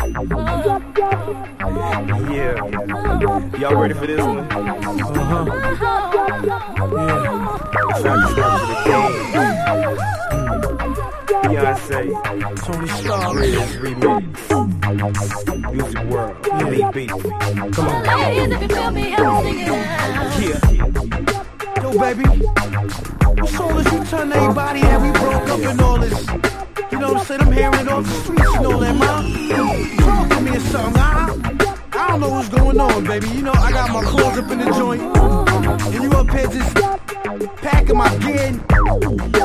Yeah. Y'all ready for this one? Yeah. Beyonce, Tony Stark, Riz Remix, Music World, Elite Beat. Come on. Yeah. Yo, baby, what's all this you turn everybody and we broke up and all this? You know what I'm saying? I'm hearing it off the streets and all that, man. Talk to me or something. I don't know what's going on, baby. You know, I got my clothes up in the joint. And you up here just packing my gear.